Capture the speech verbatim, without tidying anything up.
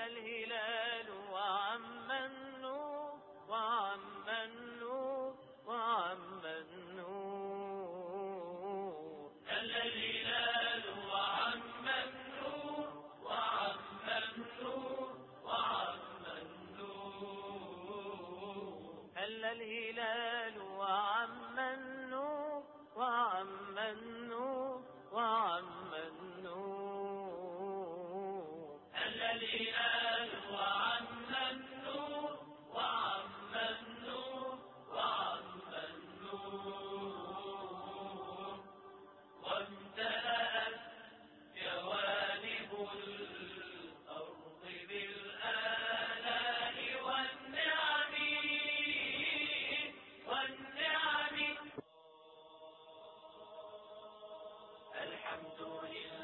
الهلال وعم النور وعم النور وعم النور. هل الهلال وعم النور وعم النور وعم النور. هل الهلال وعم النور وعم النور وعم النور. هل الهلال وعم النور وعم النور وعم النور. وامتلأت جوانب الأرض بالآلاء والنعم والنعم. الحمد لله